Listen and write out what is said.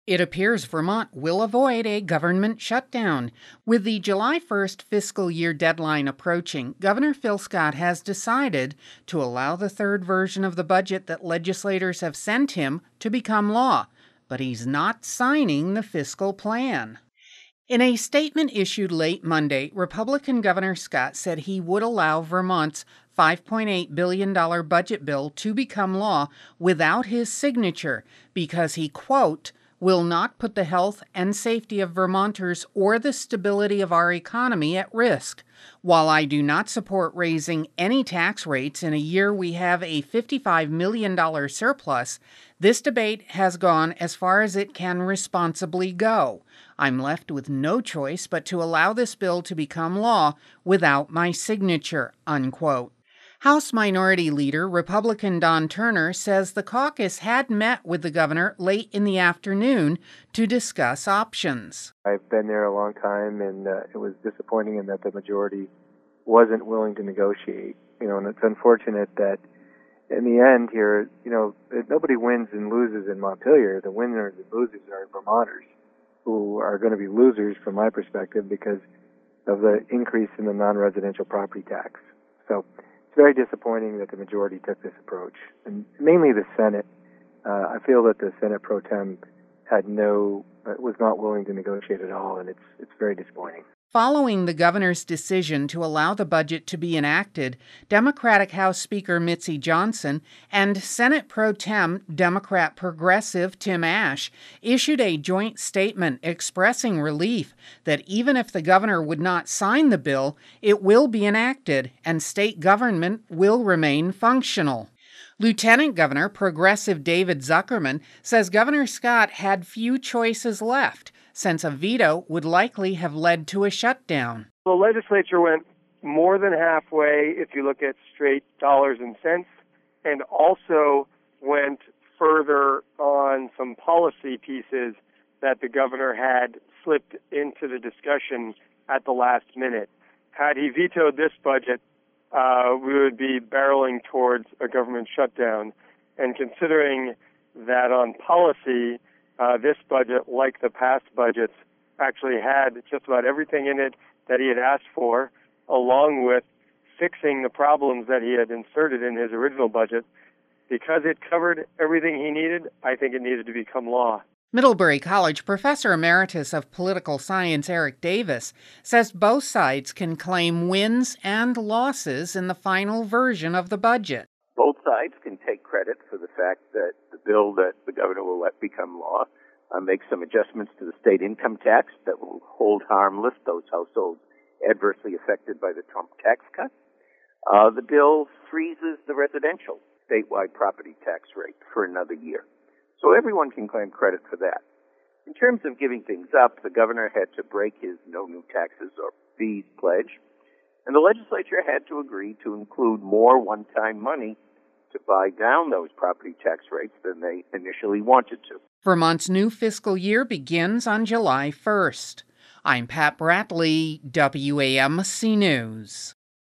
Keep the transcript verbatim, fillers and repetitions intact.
It appears Vermont will avoid a government shutdown. With the July first fiscal year deadline approaching, Governor Phil Scott has decided to allow the third version of the budget that legislators have sent him to become law, but he's not signing the fiscal plan. In a statement issued late Monday, Republican Governor Scott said he would allow Vermont's five point eight billion dollars budget bill to become law without his signature because he, quote, will not put the health and safety of Vermonters or the stability of our economy at risk. While I do not support raising any tax rates in a year we have a fifty-five million dollars surplus, this debate has gone as far as it can responsibly go. I'm left with no choice but to allow this bill to become law without my signature, unquote. House Minority Leader Republican Don Turner says the caucus had met with the governor late in the afternoon to discuss options. I've been there a long time, and uh, it was disappointing in that the majority wasn't willing to negotiate. You know, and it's unfortunate that in the end here, you know, nobody wins and loses in Montpelier. The winners and losers are Vermonters, who are going to be losers from my perspective because of the increase in the non-residential property tax. So it's very disappointing that the majority took this approach, and mainly the Senate. Uh, I feel that the Senate pro tem had no, uh, was not willing to negotiate at all, and it's it's very disappointing. Following the governor's decision to allow the budget to be enacted, Democratic House Speaker Mitzi Johnson and Senate Pro Tem Democrat Progressive Tim Ashe issued a joint statement expressing relief that even if the governor would not sign the bill, it will be enacted and state government will remain functional. Lieutenant Governor Progressive David Zuckerman says Governor Scott had few choices left, since a veto would likely have led to a shutdown. The legislature went more than halfway if you look at straight dollars and cents, and also went further on some policy pieces that the governor had slipped into the discussion at the last minute. Had he vetoed this budget, uh, we would be barreling towards a government shutdown. And considering that on policy, Uh, this budget, like the past budgets, actually had just about everything in it that he had asked for, along with fixing the problems that he had inserted in his original budget. Because it covered everything he needed, I think it needed to become law. Middlebury College Professor Emeritus of Political Science Eric Davis says both sides can claim wins and losses in the final version of the budget. Both sides can take credit for the fact that the bill that the governor will let become law uh, makes some adjustments to the state income tax that will hold harmless those households adversely affected by the Trump tax cut. Uh, the bill freezes the residential statewide property tax rate for another year. So everyone can claim credit for that. In terms of giving things up, the governor had to break his no new taxes or fees pledge, and the legislature had to agree to include more one-time money to buy down those property tax rates than they initially wanted to. Vermont's new fiscal year begins on July first. I'm Pat Bradley, W A M C News.